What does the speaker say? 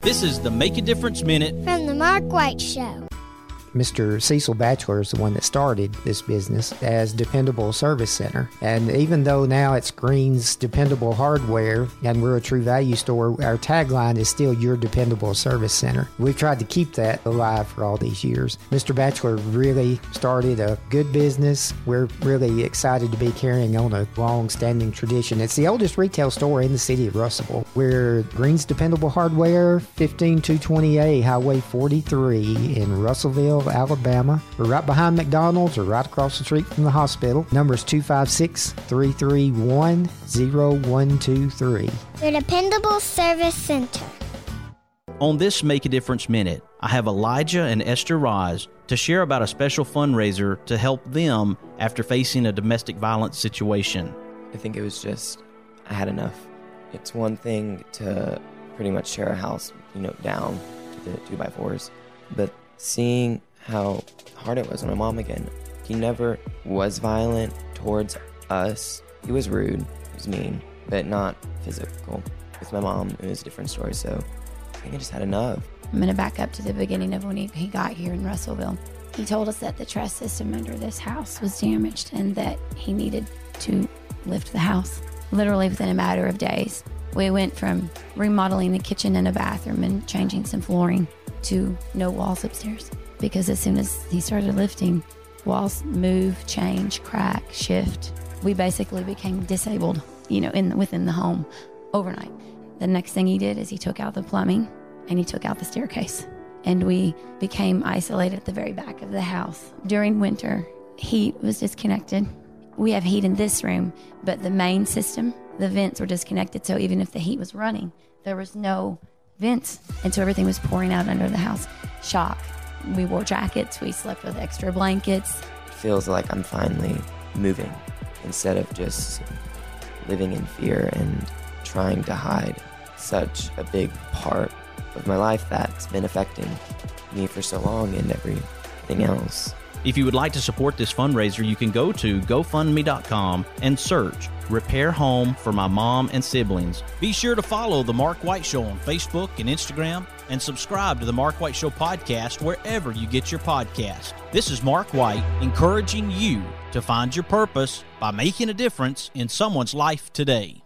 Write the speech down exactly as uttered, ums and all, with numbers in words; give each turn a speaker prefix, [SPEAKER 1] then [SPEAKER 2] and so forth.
[SPEAKER 1] This is the Make a Difference Minute
[SPEAKER 2] from the Mark White Show.
[SPEAKER 3] Mister Cecil Batchelor is the one that started this business as Dependable Service Center. And even though now it's Green's Dependable Hardware and we're a True Value store, our tagline is still Your Dependable Service Center. We've tried to keep that alive for all these years. Mister Batchelor really started a good business. We're really excited to be carrying on a long-standing tradition. It's the oldest retail store in the city of Russellville. We're Green's Dependable Hardware, fifteen two twenty A Highway forty-three in Russellville, Alabama. We're right behind McDonald's or right across the street from the hospital. Number is two five six, three three one, zero one two three.
[SPEAKER 2] Your Dependable Service Center.
[SPEAKER 1] On this Make a Difference Minute, I have Elijah and Esther Roz to share about a special fundraiser to help them after facing a domestic violence situation.
[SPEAKER 4] I think it was just, I had enough. It's one thing to pretty much share a house, you know, down to the two by fours, but seeing how hard it was on my mom again. He never was violent towards us. He was rude, he was mean, but not physical. With my mom, it was a different story, so I think I just had enough.
[SPEAKER 5] I'm going to back up to the beginning of when he, he got here in Russellville. He told us that the truss system under this house was damaged and that he needed to lift the house. Literally within a matter of days, we went from remodeling the kitchen and a bathroom and changing some flooring to no walls upstairs. Because as soon as he started lifting, walls move, change, crack, shift. We basically became disabled, you know, in within the home overnight. The next thing he did is he took out the plumbing and he took out the staircase. And we became isolated at the very back of the house. During winter, heat was disconnected. We have heat in this room, but the main system, the vents were disconnected. So even if the heat was running, there was no vents. And so everything was pouring out under the house. Shock. We wore jackets. We slept with extra blankets.
[SPEAKER 4] It feels like I'm finally moving instead of just living in fear and trying to hide such a big part of my life that's been affecting me for so long and everything else.
[SPEAKER 1] If you would like to support this fundraiser, you can go to go fund me dot com and search Repair Home for My Mom and Siblings. Be sure to follow The Mark White Show on Facebook and Instagram and subscribe to The Mark White Show podcast wherever you get your podcast. This is Mark White encouraging you to find your purpose by making a difference in someone's life today.